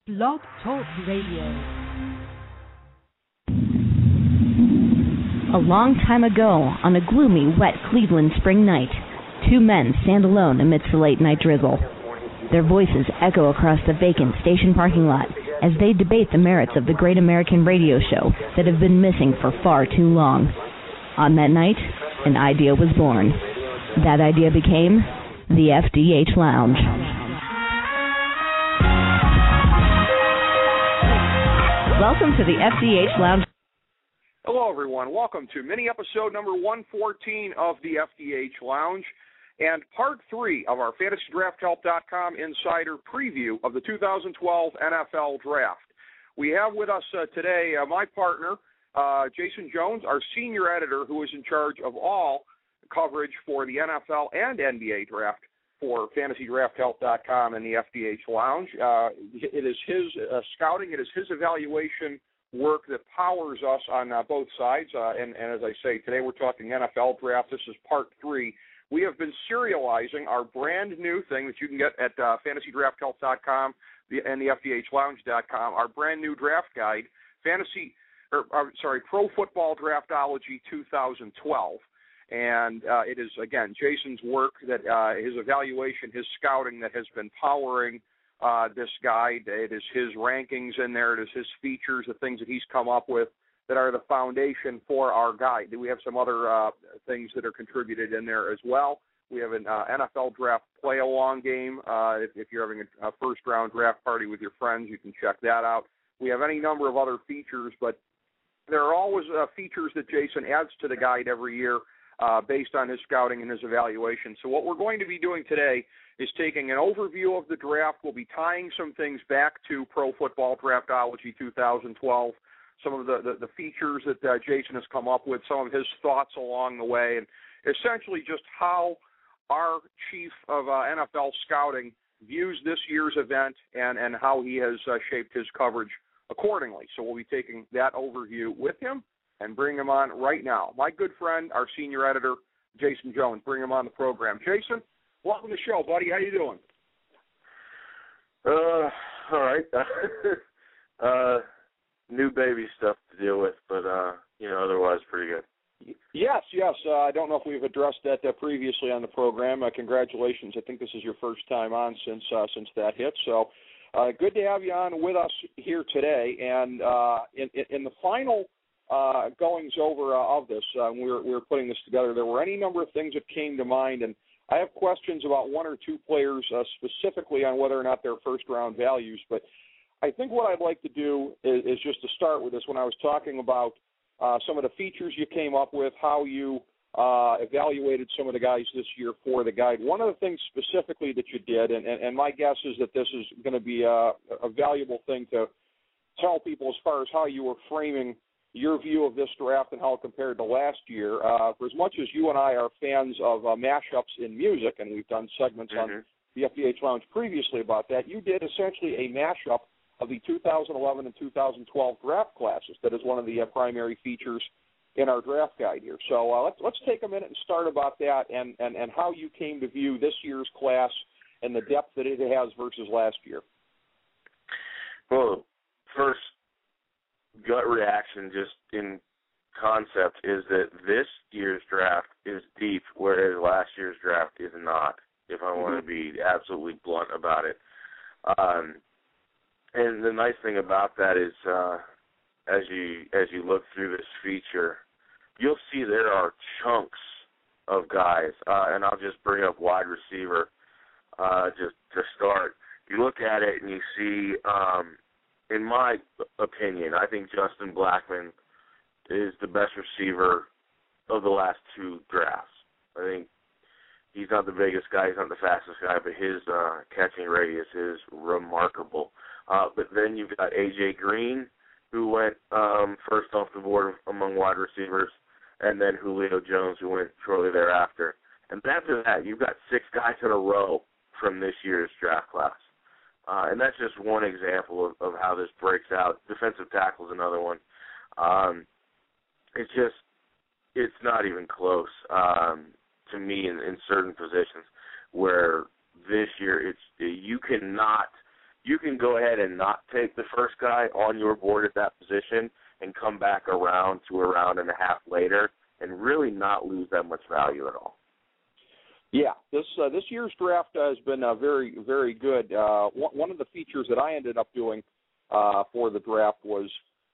Blog Talk Radio. A long time ago, on a gloomy, wet Cleveland spring night, two men stand alone amidst the late-night drizzle. Their voices echo across the vacant station parking lot as they debate the merits of the great American radio show that have been missing for far too long. On that night, an idea was born. That idea became the FDH Lounge. Welcome to the FDH Lounge. Hello, everyone. Welcome to mini episode number 114 of the FDH Lounge and part 3 of our FantasyDraftHelp.com insider preview of the 2012 NFL Draft. We have with us today my partner, Jason Jones, our senior editor who is in charge of all coverage for the NFL and NBA Draft for FantasyDraftHelp.com and the FDH Lounge. It is his scouting, it is his evaluation work that powers us on both sides. And as I say, today we're talking NFL Draft. This is part 3. We have been serializing our brand new thing that you can get at FantasyDraftHelp.com and the FDHLounge.com, our brand new draft guide, Pro Football Draftology 2012. And it is, again, Jason's work, that his evaluation, his scouting that has been powering this guide. It is his rankings in there. It is his features, the things that he's come up with that are the foundation for our guide. We have some other things that are contributed in there as well. We have an NFL draft play-along game. If you're having a first-round draft party with your friends, you can check that out. We have any number of other features, but there are always features that Jason adds to the guide every year based on his scouting and his evaluation. So what we're going to be doing today is taking an overview of the draft. We'll be tying some things back to Pro Football Draftology 2012, some of the features that Jason has come up with, some of his thoughts along the way, and essentially just how our chief of NFL scouting views this year's event and how he has shaped his coverage accordingly. So we'll be taking that overview with him and bring him on right now. My good friend, our senior editor, Jason Jones. Bring him on the program. Jason, welcome to the show, buddy. How you doing? All right. New baby stuff to deal with, but, otherwise pretty good. Yes. I don't know if we've addressed that previously on the program. Congratulations. I think this is your first time on since that hit. So good to have you on with us here today. And in the final goings over of this, we were putting this together, there were any number of things that came to mind, and I have questions about one or two players specifically on whether or not they're first-round values, but I think what I'd like to do is just to start with this. When I was talking about some of the features you came up with, how you evaluated some of the guys this year for the guide, one of the things specifically that you did, and my guess is that this is going to be a valuable thing to tell people as far as how you were framing your view of this draft and how it compared to last year. For as much as you and I are fans of mashups in music, and we've done segments on the FDH Lounge previously about that, you did essentially a mashup of the 2011 and 2012 draft classes. That is one of the primary features in our draft guide here. So let's take a minute and start about that and how you came to view this year's class and the depth that it has versus last year. Well, first gut reaction just in concept is that this year's draft is deep, whereas last year's draft is not, if I want to be absolutely blunt about it. And the nice thing about that is as you look through this feature, you'll see there are chunks of guys, and I'll just bring up wide receiver just to start. You look at it and you see, in my opinion, I think Justin Blackmon is the best receiver of the last two drafts. I think he's not the biggest guy, he's not the fastest guy, but his catching radius is remarkable. But then you've got A.J. Green, who went first off the board among wide receivers, and then Julio Jones, who went shortly thereafter. And after that, you've got 6 guys in a row from this year's draft class. And that's just one example of how this breaks out. Defensive tackle is another one. It's not even close to me in certain positions where this year you cannot you can go ahead and not take the first guy on your board at that position and come back around to a round and a half later and really not lose that much value at all. Yeah, this year's draft has been very, very good. One of the features that I ended up doing for the draft was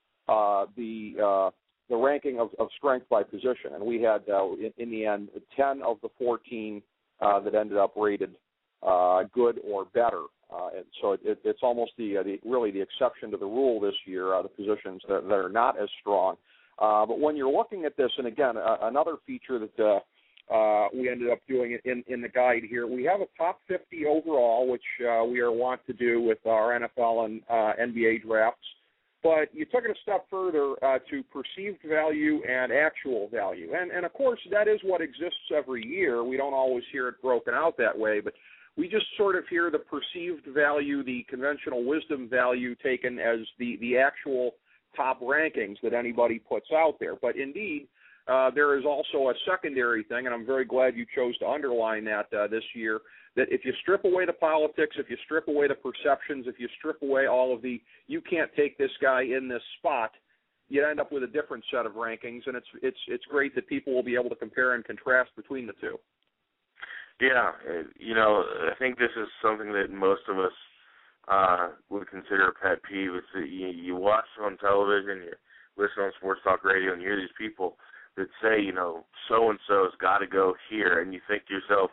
the ranking of strength by position, and we had in the end 10 of the 14 that ended up rated good or better, and so it's almost really the exception to the rule this year. The positions that are not as strong, but when you're looking at this, and again, another feature that we ended up doing in the guide here, we have a top 50 overall, which we are wont to do with our NFL and NBA drafts. But you took it a step further to perceived value and actual value. And, of course, that is what exists every year. We don't always hear it broken out that way, but we just sort of hear the perceived value, the conventional wisdom value taken as the actual top rankings that anybody puts out there. But, indeed, there is also a secondary thing, and I'm very glad you chose to underline that this year, that if you strip away the politics, if you strip away the perceptions, if you strip away all of the you can't take this guy in this spot, you end up with a different set of rankings, and it's great that people will be able to compare and contrast between the two. Yeah, I think this is something that most of us would consider a pet peeve. It's that you watch on television, you listen on sports talk radio, and you hear these people that say, so-and-so's got to go here, and you think to yourself,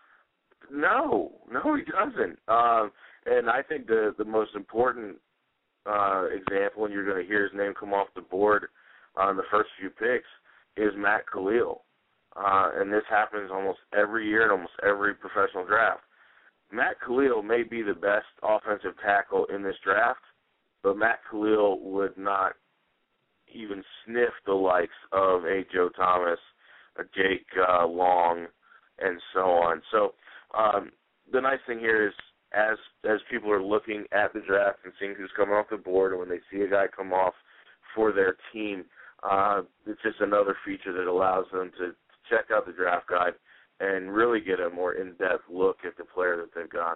no, he doesn't. And I think the most important example, and you're going to hear his name come off the board on the first few picks, is Matt Khalil. And this happens almost every year in almost every professional draft. Matt Khalil may be the best offensive tackle in this draft, but Matt Khalil would not even sniff the likes of a Joe Thomas, a Jake Long, and so on. So the nice thing here is as people are looking at the draft and seeing who's coming off the board, and when they see a guy come off for their team, it's just another feature that allows them to check out the draft guide and really get a more in-depth look at the player that they've got.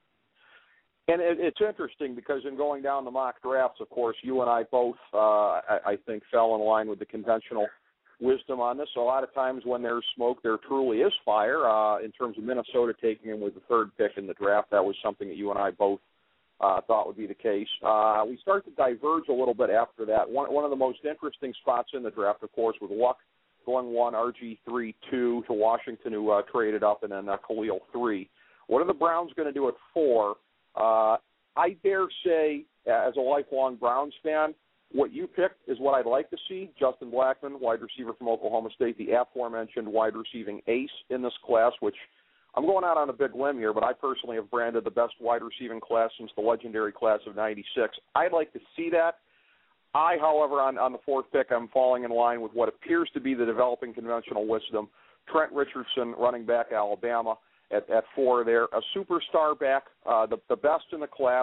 And it's interesting because in going down the mock drafts, of course, you and I both, I think, fell in line with the conventional wisdom on this. So a lot of times when there's smoke, there truly is fire. In terms of Minnesota taking him with the third pick in the draft, that was something that you and I both thought would be the case. We start to diverge a little bit after that. One of the most interesting spots in the draft, of course, was Luck going 1, RG3, 2 to Washington, who traded up, and then Khalil 3. What are the Browns going to do at 4? I dare say, as a lifelong Browns fan, what you picked is what I'd like to see. Justin Blackmon, wide receiver from Oklahoma State, the aforementioned wide receiving ace in this class, which I'm going out on a big limb here, but I personally have branded the best wide receiving class since the legendary class of '96. I'd like to see that. I, however, on the 4th pick, I'm falling in line with what appears to be the developing conventional wisdom. Trent Richardson, running back, Alabama, at 4 there. A superstar back, the best in the class,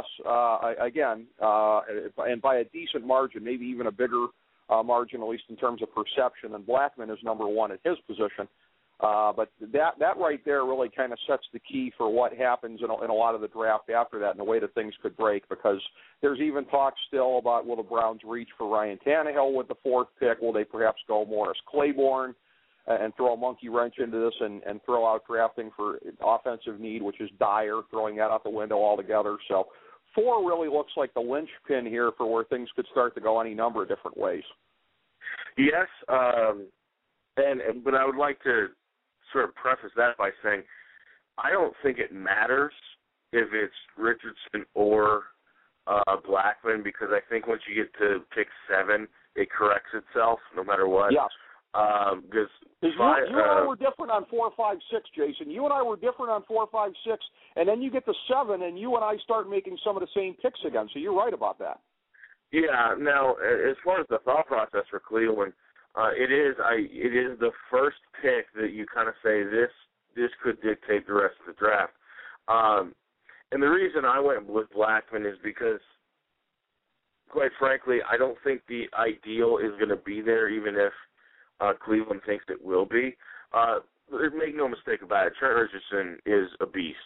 and by a decent margin, maybe even a bigger margin, at least in terms of perception, than Blackmon is number 1 at his position. But that right there really kind of sets the key for what happens in a lot of the draft after that and the way that things could break, because there's even talk still about will the Browns reach for Ryan Tannehill with the 4th pick? Will they perhaps go Morris Claiborne and throw a monkey wrench into this and throw out drafting for offensive need, which is dire, throwing that out the window altogether? So 4 really looks like the linchpin here for where things could start to go any number of different ways. Yes, but I would like to sort of preface that by saying I don't think it matters if it's Richardson or Blackmon, because I think once you get to pick 7, it corrects itself no matter what. Yes. Because you and I were different on 4, 5, 6, Jason. You and I were different on 4, 5, 6, and then you get to 7, and you and I start making some of the same picks again. So you're right about that. Yeah. Now, as far as the thought process for Cleveland, it is the first pick that you kind of say this could dictate the rest of the draft. And the reason I went with Blackmon is because, quite frankly, I don't think the ideal is going to be there, even if Cleveland thinks it will be. Make no mistake about it, Trent Richardson is a beast.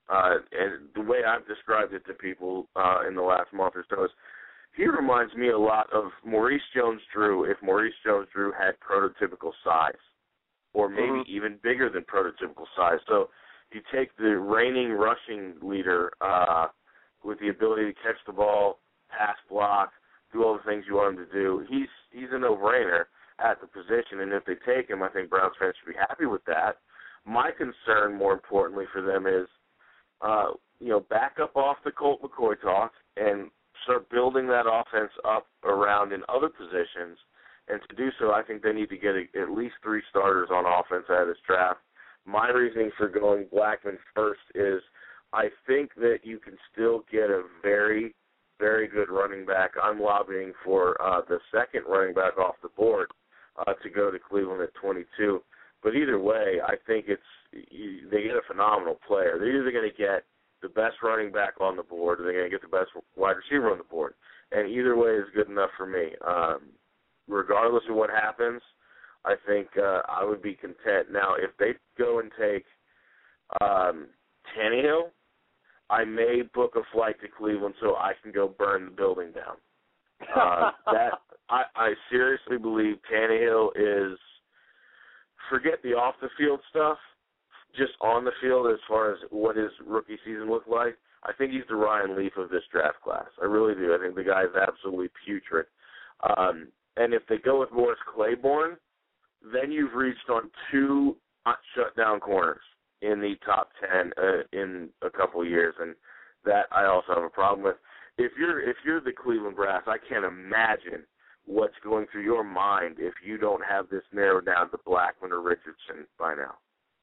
and the way I've described it to people in the last month or so is he reminds me a lot of Maurice Jones-Drew if Maurice Jones-Drew had prototypical size, or maybe even bigger than prototypical size. So you take the reigning rushing leader with the ability to catch the ball, pass block, do all the things you want him to do. He's a no-brainer at the position, and if they take him, I think Browns fans should be happy with that. My concern, more importantly for them, is back up off the Colt McCoy talk and start building that offense up around in other positions. And to do so, I think they need to get at least 3 starters on offense out of this draft. My reasoning for going Blackman first is I think that you can still get a very, very good running back. I'm lobbying for the second running back off the board to go to Cleveland at 22. But either way, I think they get a phenomenal player. They're either going to get the best running back on the board or they're going to get the best wide receiver on the board. And either way is good enough for me. Regardless of what happens, I think I would be content. Now, if they go and take Tannehill, I may book a flight to Cleveland so I can go burn the building down. I seriously believe Tannehill is, forget the off-the-field stuff, just on the field as far as what his rookie season looked like. I think he's the Ryan Leaf of this draft class. I really do. I think the guy is absolutely putrid. And if they go with Morris Claiborne, then you've reached on 2 shutdown corners in the top 10 in a couple of years, and that I also have a problem with. If you're the Cleveland Browns, I can't imagine what's going through your mind if you don't have this narrowed down to Blackman or Richardson by now.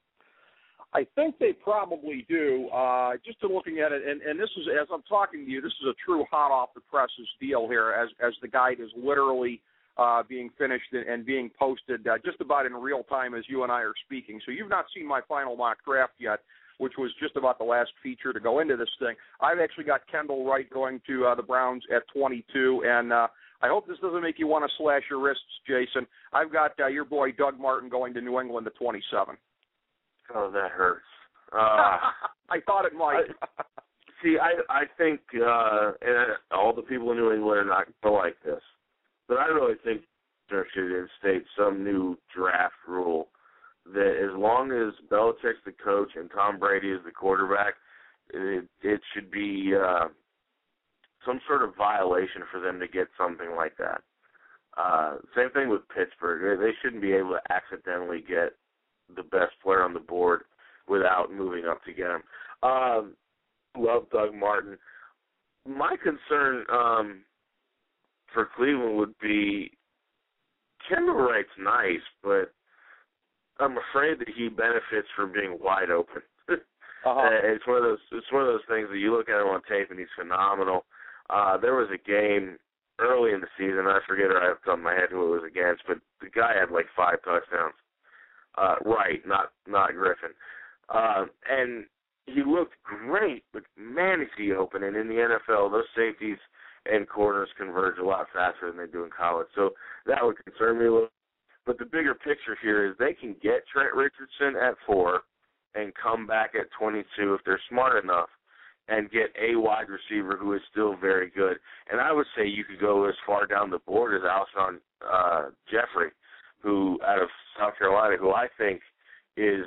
I think they probably do. Just in looking at it, and this is, as I'm talking to you, this is a true hot off the presses deal here, as the guide is literally being finished and being posted just about in real time as you and I are speaking. So you've not seen my final mock draft yet, which was just about the last feature to go into this thing. I've actually got Kendall Wright going to the Browns at 22, and I hope this doesn't make you want to slash your wrists, Jason. I've got your boy Doug Martin going to New England at 27. Oh, that hurts. I thought it might. See, I think and all the people in New England are not going to like this, but I really think there should instate some new draft rule that as long as Belichick's the coach and Tom Brady is the quarterback, it should be some sort of violation for them to get something like that. Same thing with Pittsburgh. They shouldn't be able to accidentally get the best player on the board without moving up to get him. Love Doug Martin. My concern for Cleveland would be Kendall Wright's nice, but I'm afraid that he benefits from being wide open. It's one of those things that you look at him on tape and he's phenomenal. There was a game early in the season, I forget I have it on my head who it was against, but the guy had like 5 touchdowns. Right, not Griffin. And he looked great, but man, is he open. And in the NFL, those safeties and corners converge a lot faster than they do in college. So that would concern me a little. But the bigger picture here is they can get Trent Richardson at 4 and come back at 22 if they're smart enough and get a wide receiver who is still very good. And I would say you could go as far down the board as Alshon Jeffrey, who out of South Carolina, who I think is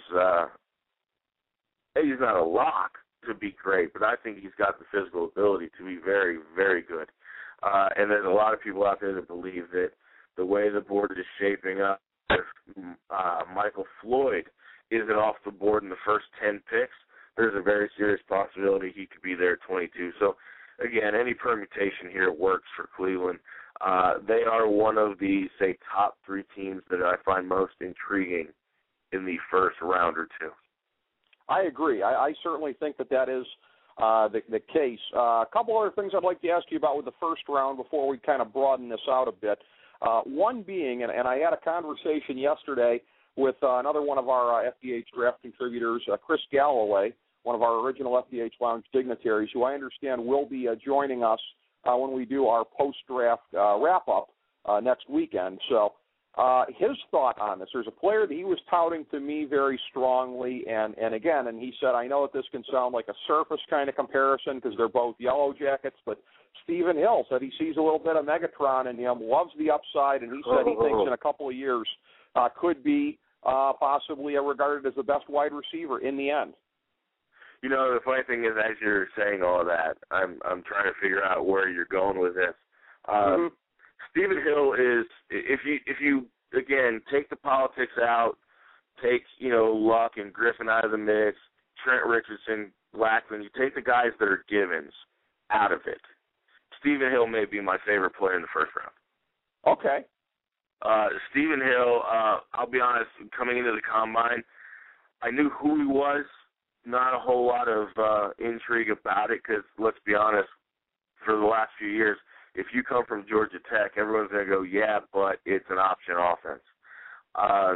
he's not a lock to be great, but I think he's got the physical ability to be very, very good. And there's a lot of people out there that believe that the way the board is shaping up, if Michael Floyd isn't off the board in the first 10 picks, there's a very serious possibility he could be there at 22. So, again, any permutation here works for Cleveland. They are one of the, say, top 3 teams that I find most intriguing in the first round or 2. I agree. I certainly think that is the case. A couple other things I'd like to ask you about with the first round before we kind of broaden this out a bit. One being, and I had a conversation yesterday with another one of our FDH draft contributors, Chris Galloway, one of our original FDH Lounge dignitaries, who I understand will be joining us when we do our post-draft wrap-up next weekend. So his thought on this. There's a player that he was touting to me very strongly, and he said, I know that this can sound like a surface kind of comparison because they're both Yellow Jackets, but Stephen Hill said he sees a little bit of Megatron in him, loves the upside, and he said he thinks in a couple of years could be possibly regarded as the best wide receiver in the end. You know, the funny thing is, as you're saying all of that, I'm trying to figure out where you're going with this. Stephen Hill is, if you again take the politics out, take Luck and Griffin out of the mix, Trent Richardson, Blackman, you take the guys that are givens out of it. Stephen Hill may be my favorite player in the first round. Okay. Stephen Hill, I'll be honest, coming into the combine, I knew who he was. Not a whole lot of intrigue about it because, let's be honest, for the last few years, if you come from Georgia Tech, everyone's going to go, yeah, but it's an option offense. I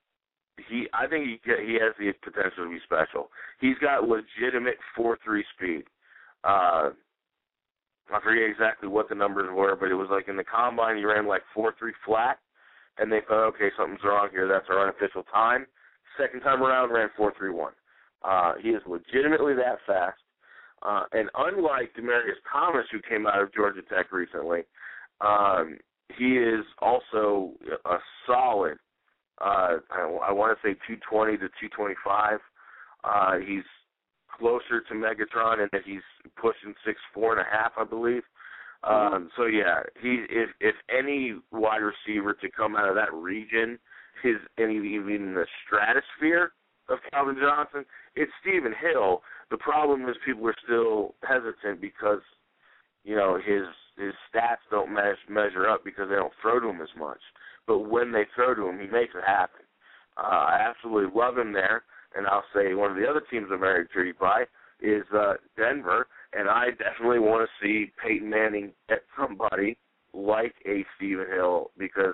think he has the potential to be special. He's got legitimate 4.3 speed. I forget exactly what the numbers were, but it was like in the combine he ran like 4.3 flat, and they thought, okay, something's wrong here. That's our unofficial time. Second time around, ran 4.31. He is legitimately that fast. And unlike Demaryius Thomas, who came out of Georgia Tech recently, he is also a solid, I want to say 220 to 225. He's closer to Megatron in that he's pushing 6'4.5", I believe. So, yeah, if any wide receiver to come out of that region is even in the stratosphere of Calvin Johnson, it's Stephen Hill. The problem is people are still hesitant because, his stats don't measure up because they don't throw to him as much. But when they throw to him, he makes it happen. I absolutely love him there, and I'll say one of the other teams I'm very intrigued by is Denver, and I definitely want to see Peyton Manning get somebody like a Stephen Hill because,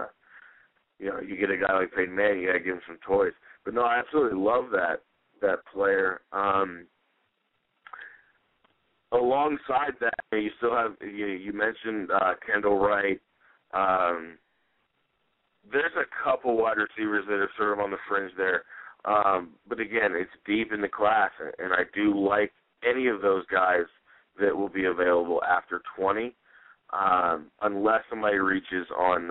you get a guy like Peyton Manning, you got to give him some toys. But, no, I absolutely love that player. Alongside that, you still have, you mentioned Kendall Wright. There's a couple wide receivers that are sort of on the fringe there. But, again, it's deep in the class, and I do like any of those guys that will be available after 20, unless somebody reaches on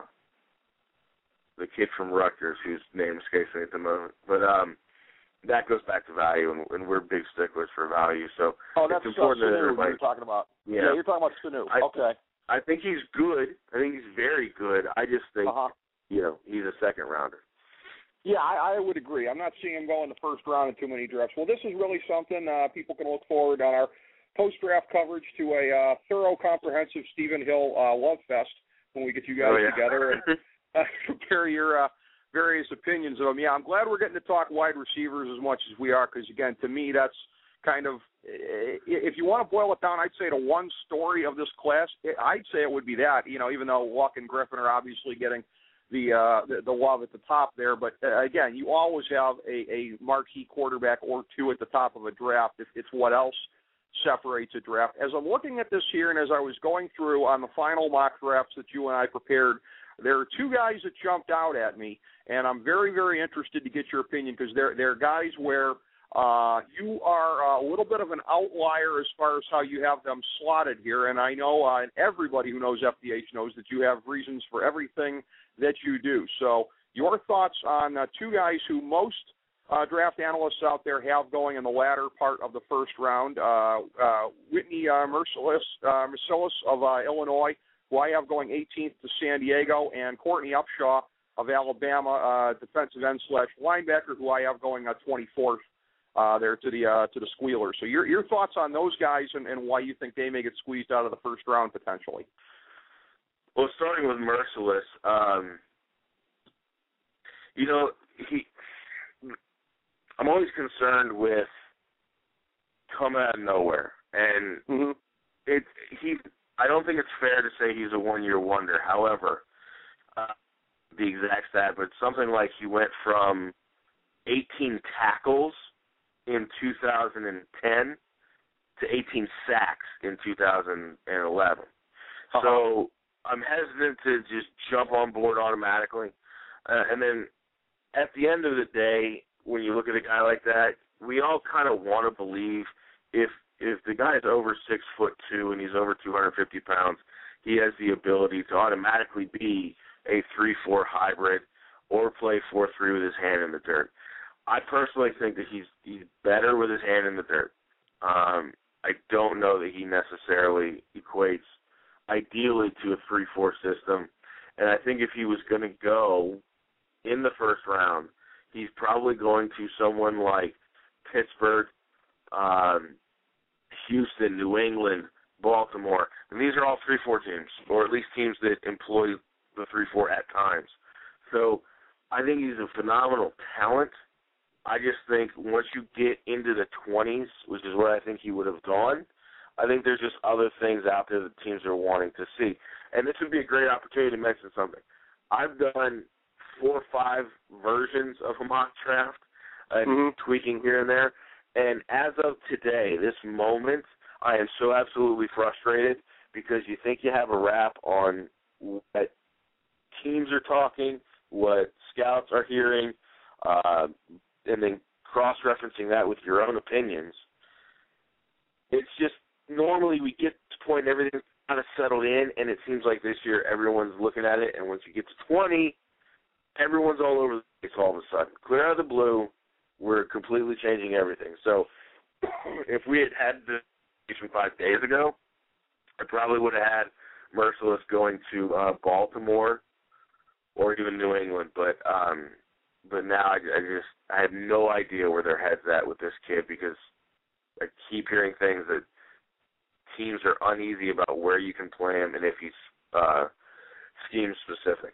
the kid from Rutgers, whose name escapes me at the moment. But that goes back to value, and we're big sticklers for value. So that's it's important that everybody. You're talking about. Yeah, you're talking about Sanu. Okay. I think he's good. I think he's very good. I just think, he's a second rounder. Yeah, I would agree. I'm not seeing him go in the first round in too many drafts. Well, this is really something people can look forward on our post-draft coverage to a thorough, comprehensive Stephen Hill love fest when we get you guys together and compare your various opinions of them. Yeah, I'm glad we're getting to talk wide receivers as much as we are because, again, to me, that's kind of, if you want to boil it down, I'd say to one story of this class, I'd say it would be that, even though Luck and Griffin are obviously getting the love at the top there. But, again, you always have a marquee quarterback or two at the top of a draft. It's what else separates a draft. As I'm looking at this here and as I was going through on the final mock drafts that you and I prepared, there are two guys that jumped out at me, and I'm very, very interested to get your opinion because they're guys where you are a little bit of an outlier as far as how you have them slotted here. And I know and everybody who knows FDH knows that you have reasons for everything that you do. So your thoughts on two guys who most draft analysts out there have going in the latter part of the first round, Whitney Mercilus of Illinois, who I have going 18th to San Diego, and Courtney Upshaw of Alabama, defensive end / linebacker, who I have going 24th there to the Squealers. So your thoughts on those guys and why you think they may get squeezed out of the first round potentially? Well, starting with Mercilus, I'm always concerned with coming out of nowhere, and I don't think it's fair to say he's a one-year wonder. However, the exact stat, but something like he went from 18 tackles in 2010 to 18 sacks in 2011. So, I'm hesitant to just jump on board automatically. And then at the end of the day, when you look at a guy like that, we all kind of want to believe if the guy is over 6'2" and he's over 250 pounds, he has the ability to automatically be a 3-4 hybrid or play 4-3 with his hand in the dirt. I personally think that he's better with his hand in the dirt. I don't know that he necessarily equates ideally to a 3-4 system. And I think if he was going to go in the first round, he's probably going to someone like Pittsburgh, Houston, New England, Baltimore. And these are all 3-4 teams, or at least teams that employ the 3-4 at times. So I think he's a phenomenal talent. I just think once you get into the 20s, which is where I think he would have gone, I think there's just other things out there that teams are wanting to see. And this would be a great opportunity to mention something. I've done 4 or 5 versions of a mock draft and tweaking here and there. And as of today, this moment, I am so absolutely frustrated because you think you have a wrap on what teams are talking, what scouts are hearing, and then cross-referencing that with your own opinions. It's just normally we get to the point everything's kind of settled in, and it seems like this year everyone's looking at it, and once you get to 20, everyone's all over the place all of a sudden. Clear out of the blue, we're completely changing everything. So if we had this 5 days ago, I probably would have had Merciless going to Baltimore or even New England, but now I have no idea where their head's at with this kid because I keep hearing things that teams are uneasy about where you can play him and if he's scheme specific.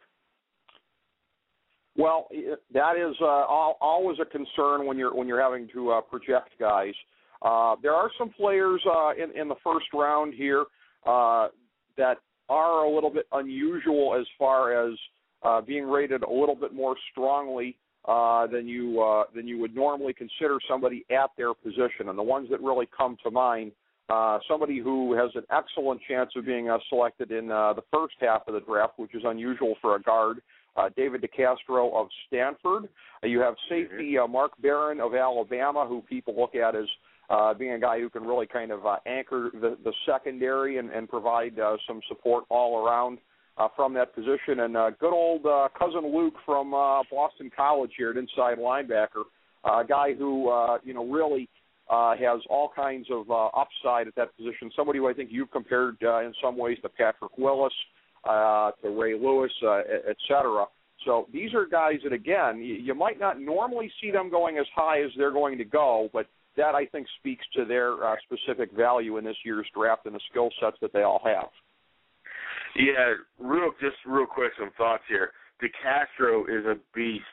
Well, that is always a concern when you're having to project guys. There are some players in the first round here that are a little bit unusual as far as being rated a little bit more strongly than you would normally consider somebody at their position. And the ones that really come to mind, somebody who has an excellent chance of being selected in the first half of the draft, which is unusual for a guard, David DeCastro of Stanford. You have safety Mark Barron of Alabama, who people look at as being a guy who can really kind of anchor the secondary and provide some support all around from that position. And good old cousin Luke from Boston College here at inside linebacker, a guy who really has all kinds of upside at that position. Somebody who I think you've compared in some ways to Patrick Willis, to Ray Lewis, et cetera. So these are guys that, again, you might not normally see them going as high as they're going to go, but that, I think, speaks to their specific value in this year's draft and the skill sets that they all have. Yeah, real quick, some thoughts here. DeCastro is a beast.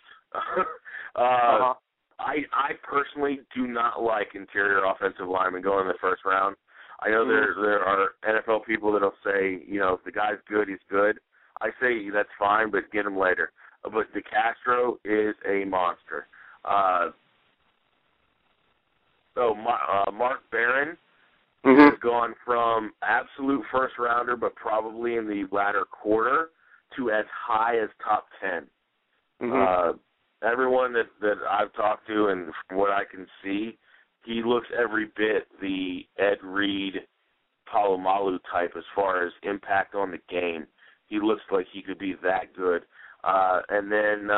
I personally do not like interior offensive linemen going in the first round. I know there are NFL people that'll say, if the guy's good, he's good. I say that's fine, but get him later. But DeCastro is a monster. Mark Barron has gone from absolute first rounder, but probably in the latter quarter, to as high as top 10. Everyone that I've talked to and from what I can see, he looks every bit the Ed Reed, Palomalu type as far as impact on the game. He looks like he could be that good. And then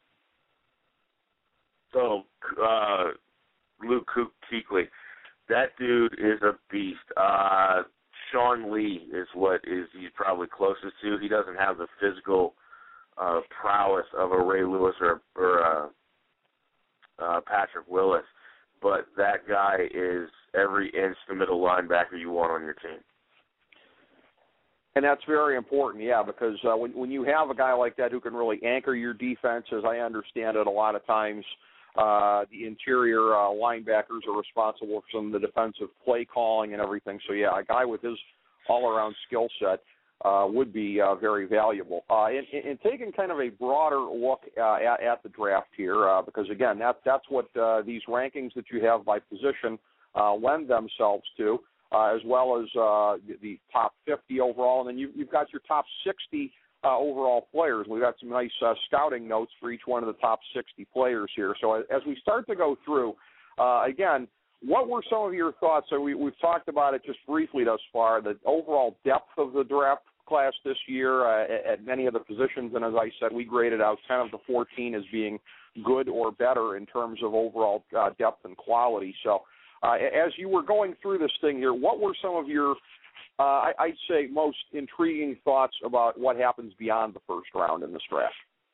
Luke Kuechly. That dude is a beast. Sean Lee is he's probably closest to. He doesn't have the physical prowess of a Ray Lewis or Patrick Willis, but that guy is every inch the middle linebacker you want on your team. And that's very important, because when you have a guy like that who can really anchor your defense, as I understand it, a lot of times the interior linebackers are responsible for some of the defensive play calling and everything. So, a guy with his all-around skill set would be very valuable. In taking kind of a broader look at the draft here, because, again, that's what these rankings that you have by position lend themselves to. as well as the top 50 overall, and then you've got your top 60 overall players. We've got some nice scouting notes for each one of the top 60 players here. So as we start to go through, again, what were some of your thoughts? So we've talked about it just briefly thus far, the overall depth of the draft class this year at many of the positions, and as I said, we graded out 10 of the 14 as being good or better in terms of overall depth and quality. So as you were going through this thing here, what were some of your, I'd say, most intriguing thoughts about what happens beyond the first round in this draft?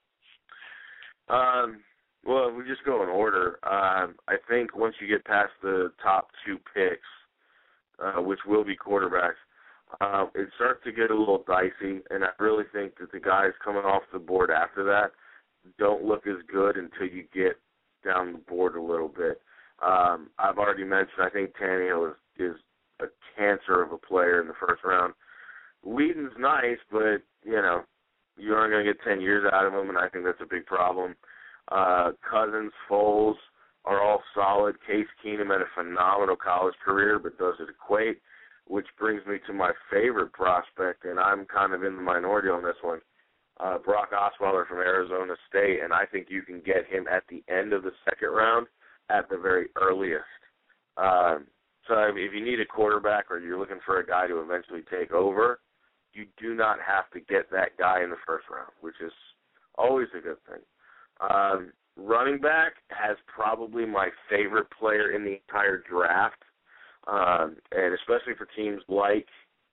Well, if we just go in order, I think once you get past the top 2 picks, which will be quarterbacks, it starts to get a little dicey, and I really think that the guys coming off the board after that don't look as good until you get down the board a little bit. I've already mentioned I think Tannehill is a cancer of a player in the first round. Whedon's nice, but, you aren't going to get 10 years out of him, and I think that's a big problem. Cousins, Foles are all solid. Case Keenum had a phenomenal college career, but doesn't equate, which brings me to my favorite prospect, and I'm kind of in the minority on this one, Brock Osweiler from Arizona State, and I think you can get him at the end of the second round at the very earliest. So if you need a quarterback or you're looking for a guy to eventually take over, you do not have to get that guy in the first round, which is always a good thing. Running back has probably my favorite player in the entire draft, and especially for teams like,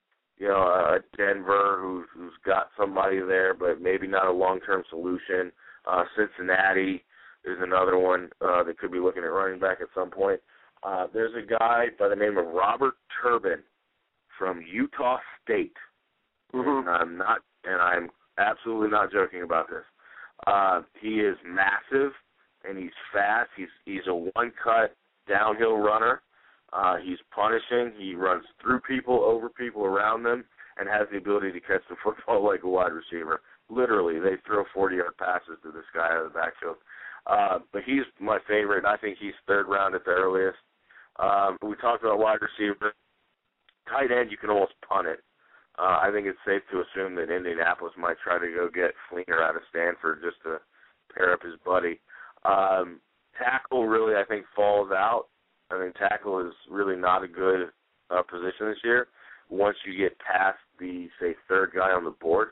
Denver, who's got somebody there, but maybe not a long-term solution. Cincinnati is another one that could be looking at running back at some point. There's a guy by the name of Robert Turbin from Utah State. Mm-hmm. And I'm absolutely not joking about this. He is massive and he's fast. He's a one-cut downhill runner. He's punishing. He runs through people, over people, around them, and has the ability to catch the football like a wide receiver. Literally, they throw 40-yard passes to this guy out of the backfield. But he's my favorite. I think he's third round at the earliest. We talked about wide receiver. Tight end, you can almost punt it. I think it's safe to assume that Indianapolis might try to go get Fleener out of Stanford just to pair up his buddy. Tackle really, I think, falls out. I mean, tackle is really not a good position this year once you get past the, say, third guy on the board.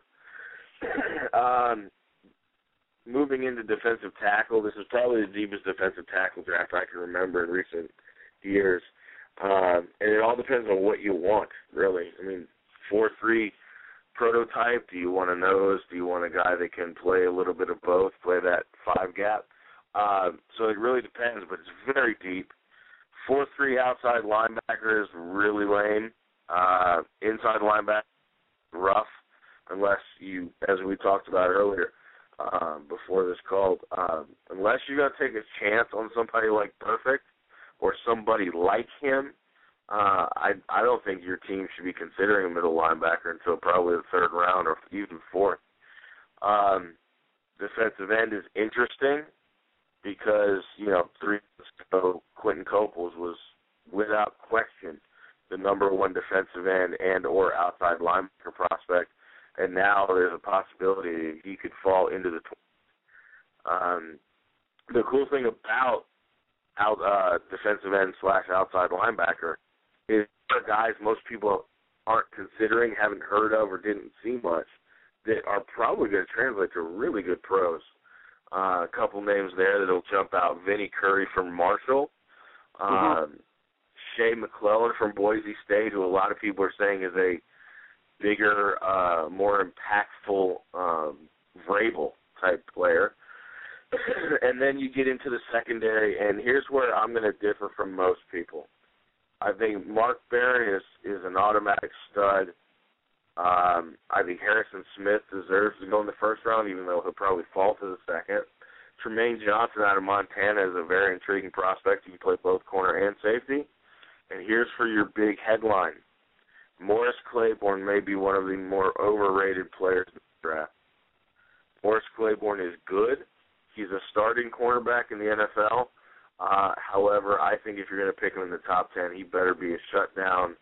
Moving into defensive tackle, this is probably the deepest defensive tackle draft I can remember in recent years. And it all depends on what you want, really. I mean, 4-3 prototype, do you want a nose? Do you want a guy that can play a little bit of both, play that 5 gap? So it really depends, but it's very deep. 4-3 outside linebacker is really lame. Inside linebacker, rough, unless you, as we talked about earlier before this called, unless you're going to take a chance on somebody like Perfect or somebody like him, I don't think your team should be considering a middle linebacker until probably the third round or even fourth. Defensive end is interesting because, 3 years ago, Quentin Coples was, without question, the number 1 defensive end and or outside linebacker prospect, and now there's a possibility he could fall into the 20s. The cool thing about defensive end / outside linebacker is guys most people aren't considering, haven't heard of, or didn't see much that are probably going to translate to really good pros. A couple names there that will jump out. Vinny Curry from Marshall. Shea McClellan from Boise State, who a lot of people are saying is a bigger, more impactful Vrabel-type player. And then you get into the secondary, and here's where I'm going to differ from most people. I think Mark Barron is an automatic stud. I think Harrison Smith deserves to go in the first round, even though he'll probably fall to the second. Tremaine Johnson out of Montana is a very intriguing prospect. He can play both corner and safety. And here's for your big headline. Morris Claiborne may be one of the more overrated players in the draft. Morris Claiborne is good. He's a starting cornerback in the NFL. However, I think if you're going to pick him in the top 10, he better be a shutdown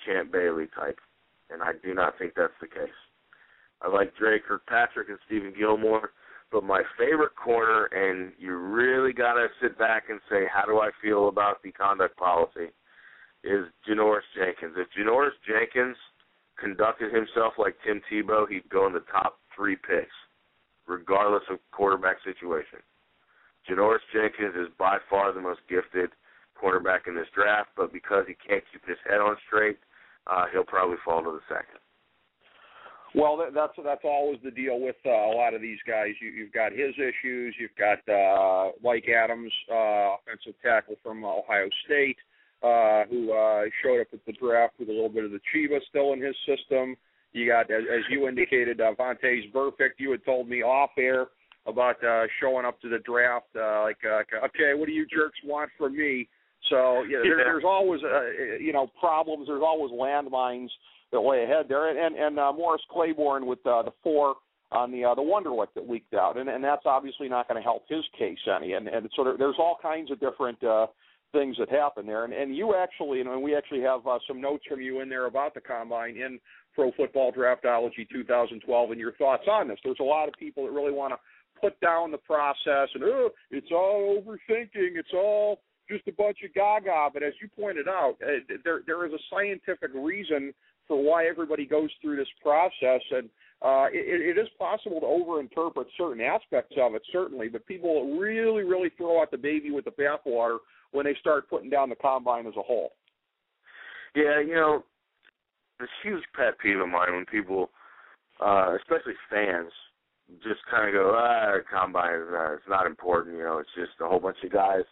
Champ Bailey type, and I do not think that's the case. I like Dre Kirkpatrick and Stephen Gilmore, but my favorite corner, and you really got to sit back and say, how do I feel about the conduct policy, is Janoris Jenkins. If Janoris Jenkins conducted himself like Tim Tebow, he'd go in the top 3 picks, regardless of quarterback situation. Janoris Jenkins is by far the most gifted cornerback in this draft, but because he can't keep his head on straight, he'll probably fall to the second. Well, that's always the deal with a lot of these guys. You've got his issues. You've got Mike Adams, offensive tackle from Ohio State, who showed up at the draft with a little bit of the Chiva still in his system. You got, as you indicated, Vontaze Burfict. You had told me off air about showing up to the draft okay, what do you jerks want from me? So there's always problems. There's always landmines that lay ahead there, and Morris Claiborne with the 4 on the Wonderlic that leaked out, and that's obviously not going to help his case any. And so there's all kinds of different things that happen there. And you actually, and we actually have some notes from you in there about the Combine in Pro Football Draftology 2012 and your thoughts on this. There's a lot of people that really want to put down the process and it's all overthinking, it's all just a bunch of gaga. But as you pointed out, there is a scientific reason for why everybody goes through this process, and it is possible to overinterpret certain aspects of it, certainly, but people really, really throw out the baby with the bathwater when they start putting down the Combine as a whole. Yeah, this huge pet peeve of mine when people, especially fans, just kind of go, Combine, it's not important, it's just a whole bunch of guys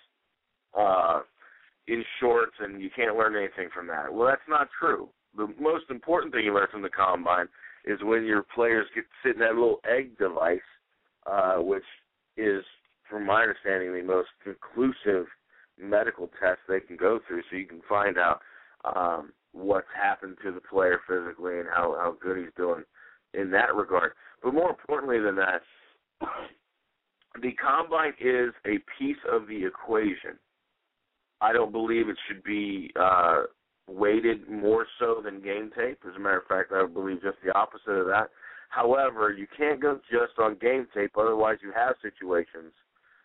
in shorts, and you can't learn anything from that. Well, that's not true. The most important thing you learn from the Combine is when your players sit in that little egg device, which is, from my understanding, the most conclusive medical test they can go through, so you can find out what's happened to the player physically and how good he's doing in that regard. But more importantly than that, the Combine is a piece of the equation. I don't believe it should be weighted more so than game tape. As a matter of fact, I believe just the opposite of that. However, you can't go just on game tape, otherwise you have situations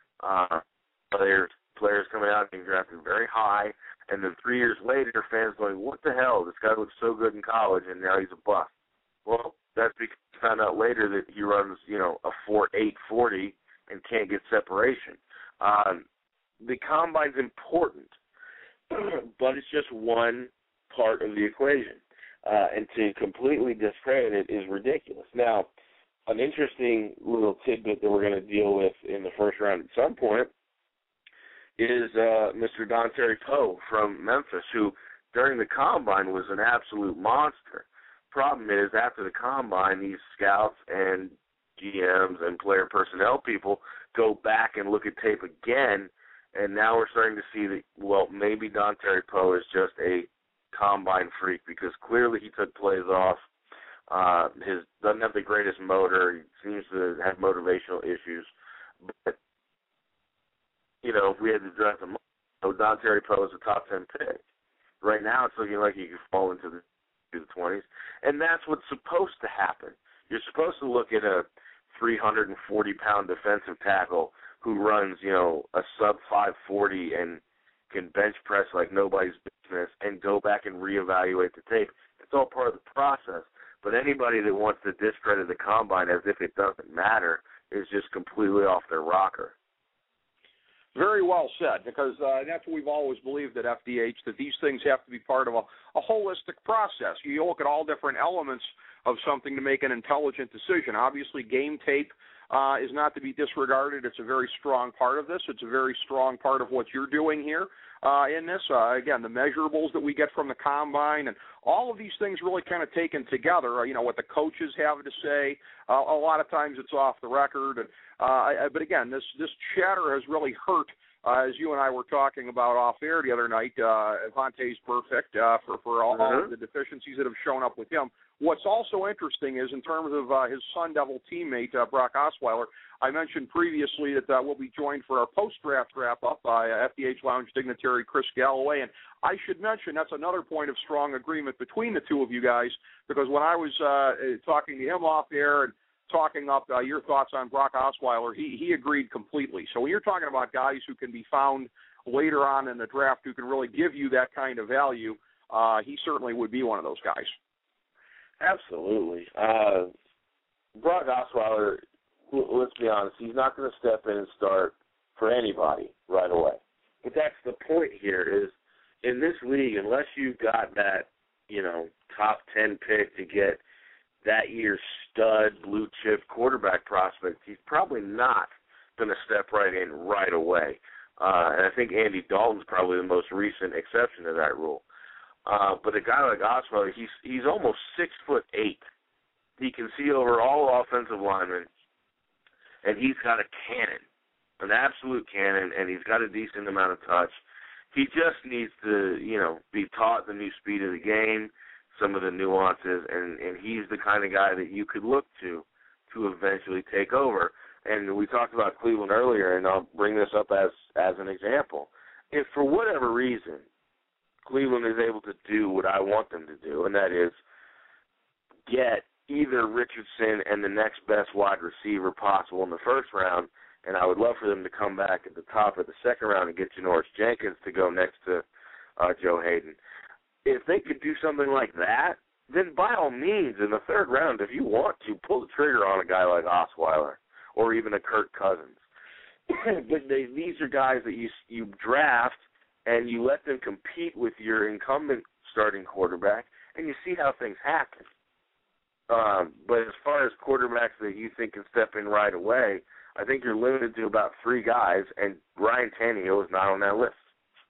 players coming out and being drafted very high, and then 3 years later, fans going, what the hell? This guy looks so good in college, and now he's a bust. Well, that's because you found out later that he runs, a 4.8 40 and can't get separation. The Combine's important, but it's just one part of the equation. And to completely discredit it is ridiculous. Now, an interesting little tidbit that we're going to deal with in the first round at some point is Mr. Dontari Poe from Memphis, who during the Combine was an absolute monster. Problem is, after the Combine, these scouts and GMs and player personnel people go back and look at tape again, and now we're starting to see that, well, maybe Dontari Poe is just a Combine freak because clearly he took plays off. Doesn't have the greatest motor. He seems to have motivational issues. But, if we had to draft him, Dontari Poe is a top 10 pick. Right now it's looking like he could fall into the 20s, and that's what's supposed to happen. You're supposed to look at a 340-pound defensive tackle who runs, a sub-540 and can bench press like nobody's business and go back and reevaluate the tape. It's all part of the process. But anybody that wants to discredit the Combine as if it doesn't matter is just completely off their rocker. Very well said, because that's what we've always believed at FDH, that these things have to be part of a holistic process. You look at all different elements of something to make an intelligent decision. Obviously, game tape is not to be disregarded. It's a very strong part of this. It's a very strong part of what you're doing here in this. Again, the measurables that we get from the Combine and all of these things really kind of taken together, what the coaches have to say. A lot of times it's off the record. But again, this chatter has really hurt, as you and I were talking about off air the other night, Vontaze Burfict, for all of the deficiencies that have shown up with him. What's also interesting is in terms of his Sun Devil teammate, Brock Osweiler, I mentioned previously that we'll be joined for our post-draft wrap-up by FDH Lounge dignitary Chris Galloway. And I should mention that's another point of strong agreement between the two of you guys, because when I was talking to him off air and talking up your thoughts on Brock Osweiler, he agreed completely. So when you're talking about guys who can be found later on in the draft who can really give you that kind of value, he certainly would be one of those guys. Absolutely. Brock Osweiler, let's be honest, he's not going to step in and start for anybody right away. But that's the point here is, in this league, unless you've got that, top 10 pick to get that year's stud blue-chip quarterback prospect, he's probably not going to step right in right away. And I think Andy Dalton's probably the most recent exception to that rule. But a guy like Osweiler, he's almost 6'8". He can see over all offensive linemen, and he's got a cannon, an absolute cannon, and he's got a decent amount of touch. He just needs to, be taught the new speed of the game, some of the nuances, and he's the kind of guy that you could look to eventually take over. And we talked about Cleveland earlier, and I'll bring this up as an example. If for whatever reason Cleveland is able to do what I want them to do, and that is get either Richardson and the next best wide receiver possible in the first round, and I would love for them to come back at the top of the second round and get Janoris Jenkins to go next to Joe Hayden. If they could do something like that, then by all means, in the third round, if you want to, pull the trigger on a guy like Osweiler or even a Kirk Cousins. But these are guys that you draft and you let them compete with your incumbent starting quarterback, and you see how things happen. But as far as quarterbacks that you think can step in right away, I think you're limited to about 3 guys, and Ryan Tannehill is not on that list.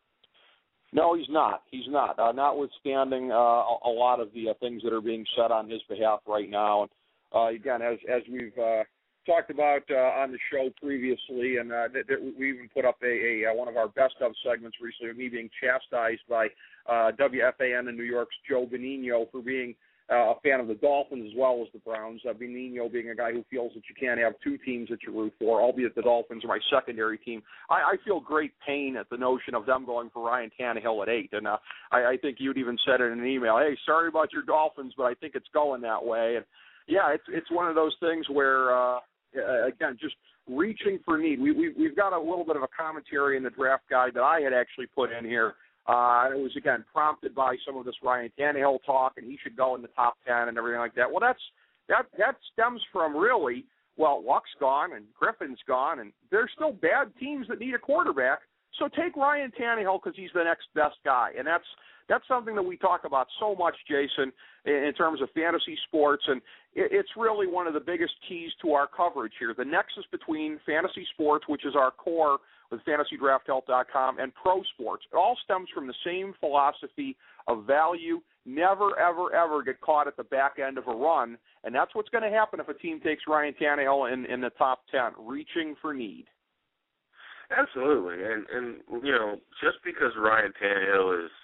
No, he's not. He's not. Notwithstanding a lot of the things that are being said on his behalf right now. And again, as we've talked about on the show previously, and we even put up a one of our best of segments recently of me being chastised by WFAN in New York's Joe Benigno for being a fan of the Dolphins as well as the Browns. Benigno being a guy who feels that you can't have 2 teams that you root for, albeit the Dolphins are my secondary team. I feel great pain at the notion of them going for Ryan Tannehill at 8. And I think you'd even said in an email, hey, sorry about your Dolphins, but I think it's going that way. And, yeah, it's one of those things where, again, just reaching for need. We've got a little bit of a commentary in the draft guide that I had actually put in here. It was, again, prompted by some of this Ryan Tannehill talk, and he should go in the top 10 and everything like that. Well, that stems from really, Luck's gone and Griffin's gone, and there's still bad teams that need a quarterback. So take Ryan Tannehill because he's the next best guy, and that's something that we talk about so much, Jason, in terms of fantasy sports, and it's really one of the biggest keys to our coverage here. The nexus between fantasy sports, which is our core with FantasyDraftHelp.com, and pro sports. It all stems from the same philosophy of value. Never, ever, ever get caught at the back end of a run, and that's what's going to happen if a team takes Ryan Tannehill in the top 10, reaching for need. Absolutely, and just because Ryan Tannehill is,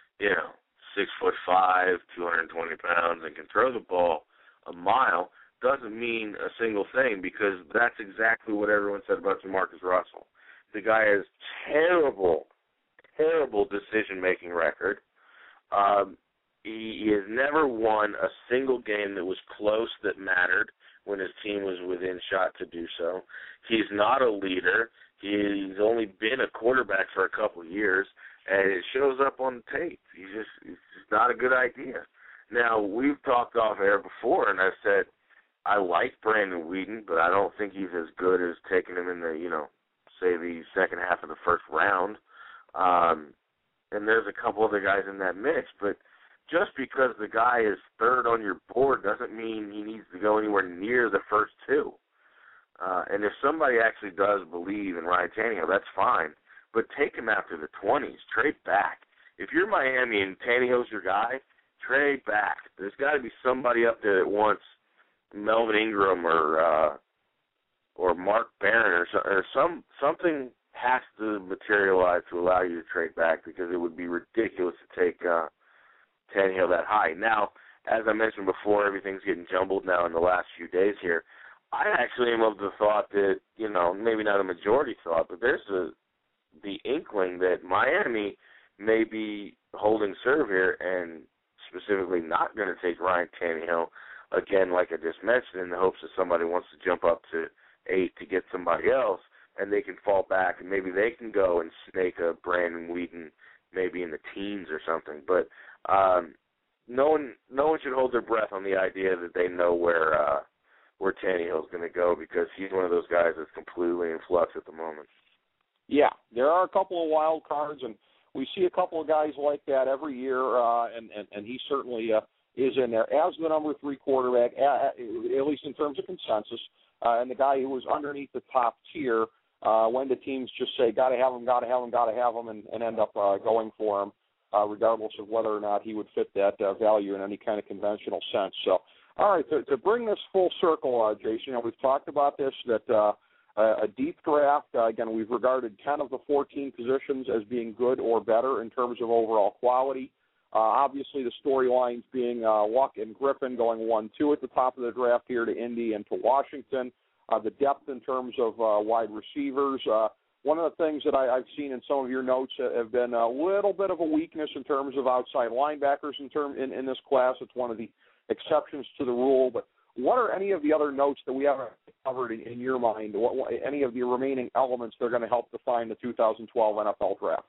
6'5", 220 pounds, and can throw the ball a mile, doesn't mean a single thing, because that's exactly what everyone said about Jamarcus Russell. The guy has terrible decision-making record. He has never won a single game that was close that mattered when his team was within shot to do so. He's not a leader. He's only been a quarterback for a couple of years, and it shows up on the tape. It's just not a good idea. Now, we've talked off air before, and I said I like Brandon Weeden, but I don't think he's as good as taking him in the, say the second half of the first round. And there's a couple other guys in that mix, but just because the guy is third on your board doesn't mean he needs to go anywhere near the first 2. And if somebody actually does believe in Ryan Tannehill, that's fine, but take him after the 20s. Trade back. If you're Miami and Tannehill's your guy, trade back. There's got to be somebody up there that wants Melvin Ingram or Mark Barron or something has to materialize to allow you to trade back, because it would be ridiculous to take Tannehill that high. Now, as I mentioned before, everything's getting jumbled now in the last few days here. I actually am of the thought that, maybe not a majority thought, but there's the inkling that Miami may be holding serve here and specifically not going to take Ryan Tannehill, again, like I just mentioned, in the hopes that somebody wants to jump up to 8 to get somebody else, and they can fall back, and maybe they can go and snake a Brandon Whedon maybe in the teens or something. But no one should hold their breath on the idea that they know where Tannehill's going to go, because he's one of those guys that's completely in flux at the moment. Yeah, there are a couple of wild cards, and we see a couple of guys like that every year, and he certainly is in there as the number 3 quarterback, at least in terms of consensus, and the guy who was underneath the top tier when the teams just say, got to have him, and end up going for him, regardless of whether or not he would fit that value in any kind of conventional sense. So, all right, to bring this full circle, Jason, we've talked about this, that a deep draft, again, we've regarded 10 of the 14 positions as being good or better in terms of overall quality. Obviously, the storylines being Luck and Griffin going 1-2 at the top of the draft here to Indy and to Washington. The depth in terms of wide receivers. One of the things that I've seen in some of your notes have been a little bit of a weakness in terms of outside linebackers in this class. It's one of the exceptions to the rule. But what are any of the other notes that we haven't covered in your mind? Any of the remaining elements that are going to help define the 2012 NFL Draft?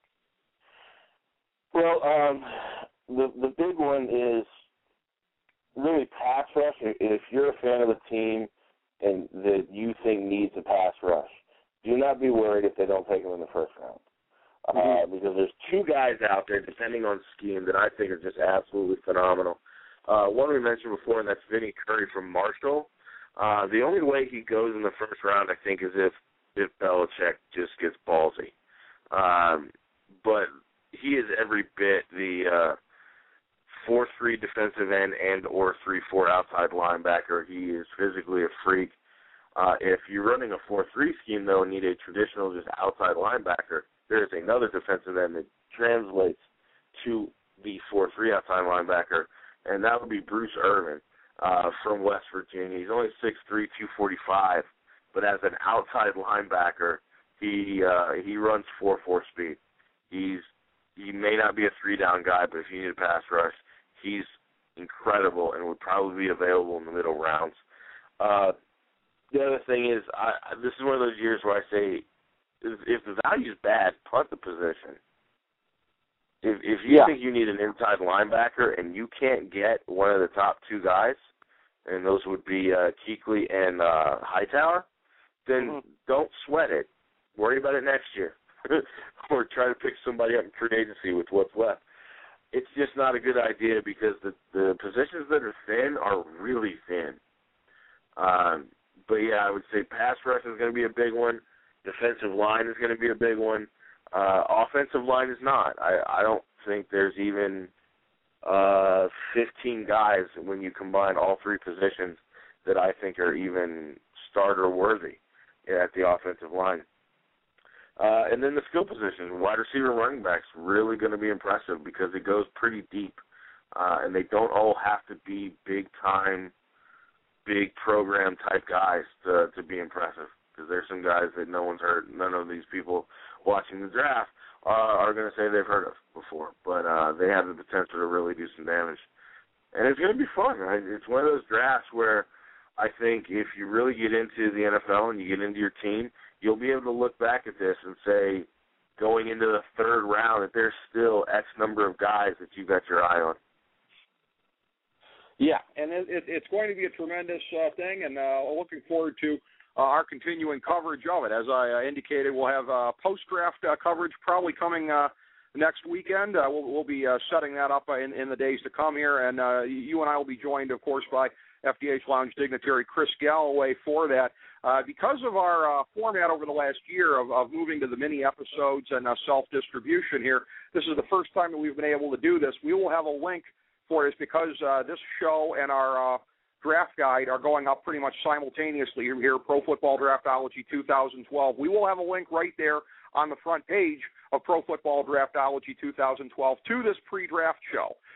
Well, the big one is really pass rush. If you're a fan of a team and that you think needs a pass rush, do not be worried if they don't take him in the first round. Because there's 2 guys out there, depending on scheme, that I think are just absolutely phenomenal. One we mentioned before, and that's Vinny Curry from Marshall. The only way he goes in the first round, I think, is if Belichick just gets ballsy. But he is every bit the 4-3 defensive end and or 3-4 outside linebacker. He is physically a freak. If you're running a 4-3 scheme, though, and need a traditional just outside linebacker, there is another defensive end that translates to the 4-3 outside linebacker, and that would be Bruce Irvin from West Virginia. He's only 6'3", 245, but as an outside linebacker, he runs 4-4 speed. He may not be a 3-down guy, but if you need a pass rush, he's incredible and would probably be available in the middle rounds. The other thing is, this is one of those years where I say, if the value's bad, punt the position. If you think you need an inside linebacker and you can't get one of the top 2 guys, and those would be Kuechly and Hightower, then don't sweat it. Worry about it next year. Or try to pick somebody up in free agency with what's left. It's just not a good idea, because the positions that are thin are really thin. But, yeah, I would say pass rush is going to be a big one. Defensive line is going to be a big one. Offensive line is not. I don't think there's even 15 guys when you combine all 3 positions that I think are even starter worthy at the offensive line. And then the skill positions, wide receiver, running backs, really going to be impressive because it goes pretty deep, and they don't all have to be big-time, big program type guys to be impressive. Because there's some guys that no one's heard, none of these people watching the draft are going to say they've heard of before, but they have the potential to really do some damage. And it's going to be fun, right? It's one of those drafts where I think if you really get into the NFL and you get into your team, you'll be able to look back at this and say, going into the 3rd round, that there's still X number of guys that you got your eye on. Yeah, and it's going to be a tremendous thing, and looking forward to our continuing coverage of it. As I indicated, we'll have post-draft coverage probably coming next weekend. We'll be setting that up in the days to come here, and you and I will be joined, of course, by FDH Lounge dignitary Chris Galloway for that. Because of our format over the last year of moving to the mini episodes and self-distribution here, this is the first time that we've been able to do this. We will have a link for this because this show and our draft guide are going up pretty much simultaneously here, Pro Football Draftology 2012. We will have a link right there on the front page of Pro Football Draftology 2012 to this pre-draft show.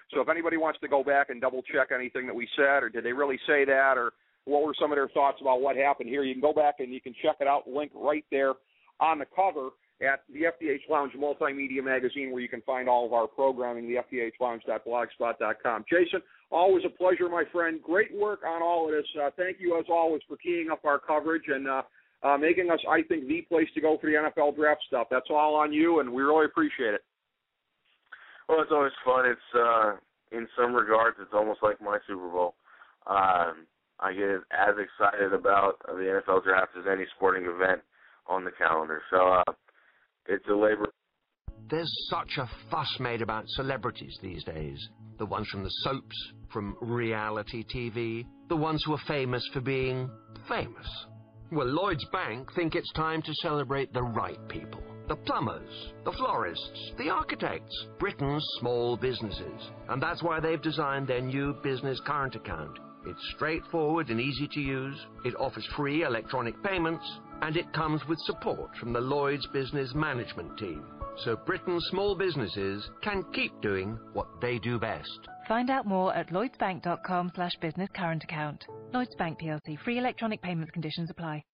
So if anybody wants to go back and double-check anything that we said, or did they really say that, or what were some of their thoughts about what happened here, you can go back and you can check it out, link right there on the cover at the FDH Lounge Multimedia Magazine, where you can find all of our programming, the FDHLounge.blogspot.com. Jason, always a pleasure, my friend. Great work on all of this. Thank you, as always, for keying up our coverage and making us, I think, the place to go for the NFL draft stuff. That's all on you, and we really appreciate it. Well, it's always fun. It's in some regards, it's almost like my Super Bowl. I get as excited about the NFL draft as any sporting event on the calendar. So it's a labor. There's such a fuss made about celebrities these days. The ones from the soaps, from reality TV, the ones who are famous for being famous. Well, Lloyds Bank think it's time to celebrate the right people. The plumbers, the florists, the architects, Britain's small businesses. And that's why they've designed their new business current account. It's straightforward and easy to use, it offers free electronic payments, and it comes with support from the Lloyds Business Management Team. So Britain's small businesses can keep doing what they do best. Find out more at lloydsbank.com/business current account. Lloyds Bank PLC. Free electronic payments conditions apply.